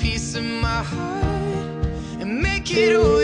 piece of my heart and make it all